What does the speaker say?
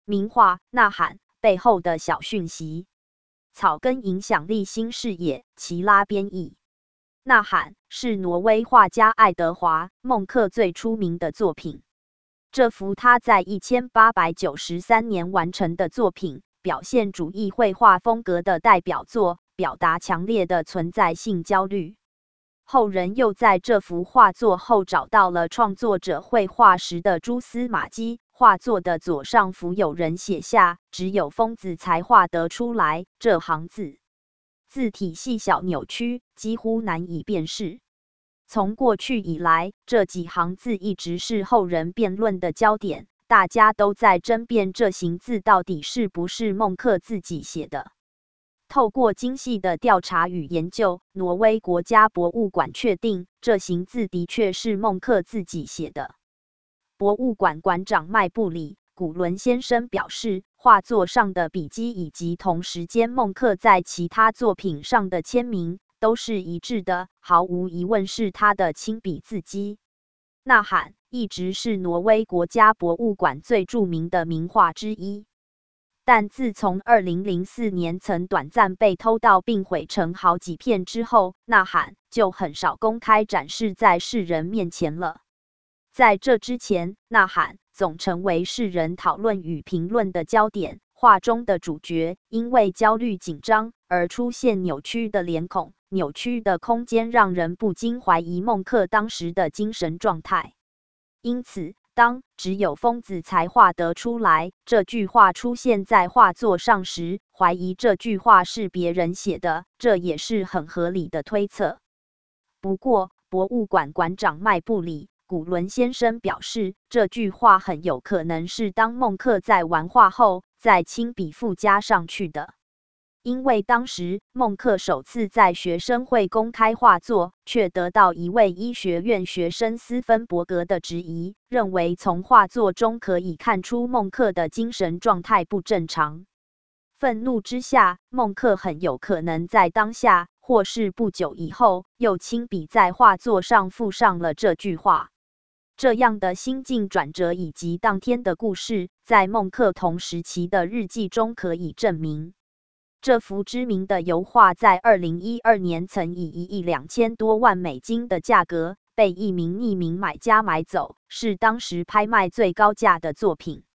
名画《呐喊》背后的小讯息。草根影响力新视野，齐拉编译。《呐喊》是挪威画家爱德华·孟克最出名的作品。这幅他在1893年完成的作品，表现主义绘画风格的代表作，表达强烈的存在性焦虑。后人又在这幅画作后找到了创作者绘画时的蛛丝马迹。画作的左上幅有人写下“只有疯子才画得出来”这行字，字体细小扭曲，几乎难以辨识。从过去以来，这几行字一直是后人辩论的焦点，大家都在争辩这行字到底是不是孟克自己写的。透过精细的调查与研究，挪威国家博物馆确定这行字的确是孟克自己写的。博物馆馆长麦布里·古伦先生表示，画作上的笔迹以及同时间孟克在其他作品上的签名都是一致的，毫无疑问是他的亲笔字迹。《呐喊》一直是挪威国家博物馆最著名的名画之一，但自从2004年曾短暂被偷盗并毁成好几片之后，《呐喊》就很少公开展示在世人面前了。在这之前，《呐喊》总成为世人讨论与评论的焦点。画中的主角因为焦虑紧张而出现扭曲的脸孔，扭曲的空间让人不禁怀疑孟克当时的精神状态。因此，当“只有疯子才画得出来”这句话出现在画作上时，怀疑这句话是别人写的，这也是很合理的推测。不过，博物馆馆长麦布里·古伦先生表示，这句话很有可能是当孟克在完画后再亲笔附加上去的。因为当时孟克首次在学生会公开画作，却得到一位医学院学生斯芬伯格的质疑，认为从画作中可以看出孟克的精神状态不正常。愤怒之下，孟克很有可能在当下或是不久以后，又亲笔在画作上附上了这句话。这样的心境转折以及当天的故事，在孟克同时期的日记中可以证明。这幅知名的油画在2012年曾以1亿2000多万美金的价格被一名匿名买家买走，是当时拍卖最高价的作品。